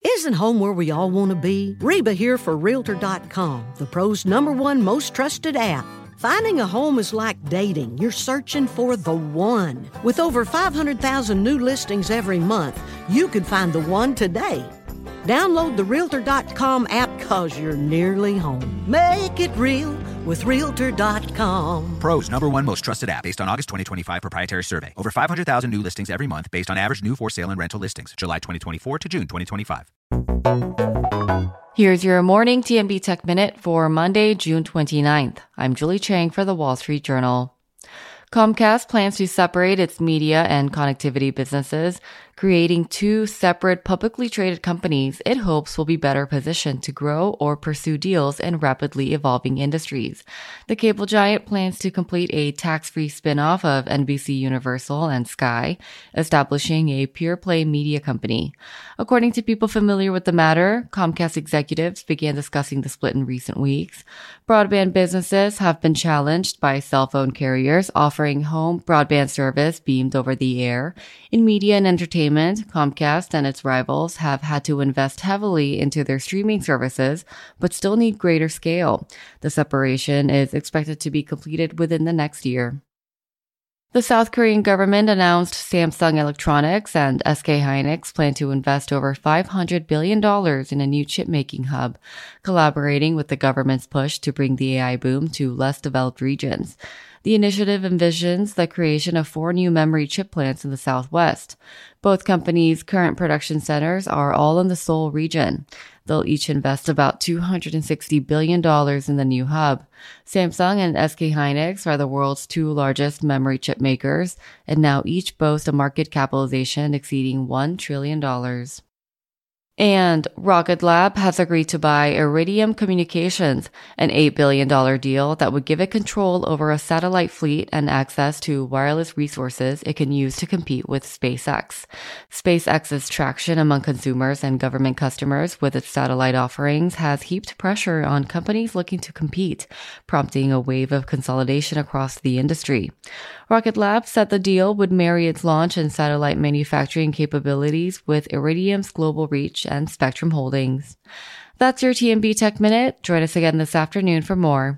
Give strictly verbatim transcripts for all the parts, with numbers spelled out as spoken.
Isn't home where we all want to be? Reba here for Realtor dot com, the pros' number one most trusted app. Finding a home is like dating. You're searching for the one. With over five hundred thousand new listings every month, you could find the one today. Download the Realtor dot com app because you're nearly home. Make it real with Realtor dot com. Pros number one most trusted app based on August twenty twenty-five proprietary survey. Over five hundred thousand new listings every month based on average new for sale and rental listings. July twenty twenty-four to June twenty twenty-five. Here's your morning T M B Tech Minute for Monday, June twenty-ninth. I'm Julie Chang for the Wall Street Journal. Comcast plans to separate its media and connectivity businesses, creating two separate publicly traded companies it hopes will be better positioned to grow or pursue deals in rapidly evolving industries. The cable giant plans to complete a tax-free spin-off of N B C Universal and Sky, establishing a pure-play media company. According to people familiar with the matter, Comcast executives began discussing the split in recent weeks. Broadband businesses have been challenged by cell phone carriers offering home broadband service beamed over the air. In media and entertainment, Comcast and its rivals have had to invest heavily into their streaming services, but still need greater scale. The separation is expected to be completed within the next year. The South Korean government announced Samsung Electronics and S K Hynix plan to invest over five hundred billion dollars in a new chip-making hub, collaborating with the government's push to bring the A I boom to less developed regions. The initiative envisions the creation of four new memory chip plants in the Southwest. Both companies' current production centers are all in the Seoul region. They'll each invest about two hundred sixty billion dollars in the new hub. Samsung and S K Hynix are the world's two largest memory chip makers, and now each boast a market capitalization exceeding one trillion dollars. And Rocket Lab has agreed to buy Iridium Communications, an eight billion dollars deal that would give it control over a satellite fleet and access to wireless resources it can use to compete with SpaceX. SpaceX's traction among consumers and government customers with its satellite offerings has heaped pressure on companies looking to compete, prompting a wave of consolidation across the industry. Rocket Lab said the deal would marry its launch and satellite manufacturing capabilities with Iridium's global reach and Spectrum Holdings. That's your T M B Tech Minute. Join us again this afternoon for more.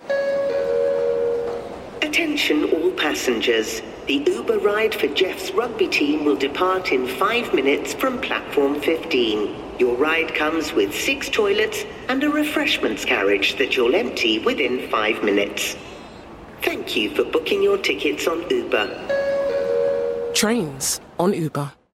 Attention all passengers. The Uber ride for Jeff's rugby team will depart in five minutes from platform fifteen. Your ride comes with six toilets and a refreshments carriage that you'll empty within five minutes. Thank you for booking your tickets on Uber. Trains on Uber.